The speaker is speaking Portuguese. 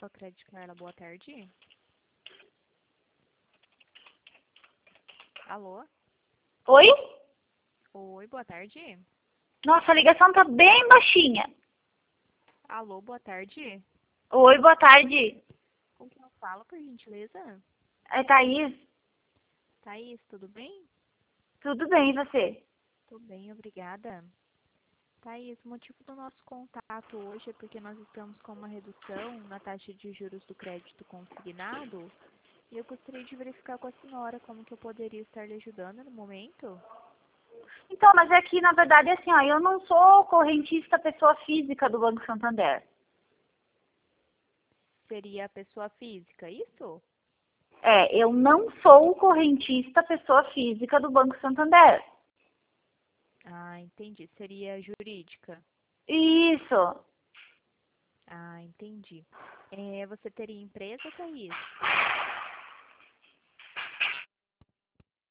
Crédito Carla, boa tarde. Alô? Oi? Oi, boa tarde. Nossa, a ligação tá bem baixinha. Alô, boa tarde. Oi, boa tarde. Com quem eu falo, por gentileza? É Thaís? Thaís, tudo bem? Tudo bem, e você? Tudo bem, obrigada. Thaís, o motivo do nosso contato hoje é porque nós estamos com uma redução na taxa de juros do crédito consignado e eu gostaria de verificar com a senhora como que eu poderia estar lhe ajudando no momento. Então, mas é que, na verdade, assim, ó, eu não sou correntista pessoa física do Banco Santander. Seria a pessoa física, isso? É, eu não sou correntista pessoa física do Banco Santander. Ah, entendi. Seria jurídica. Isso. Ah, entendi. Você teria empresa, Thaís?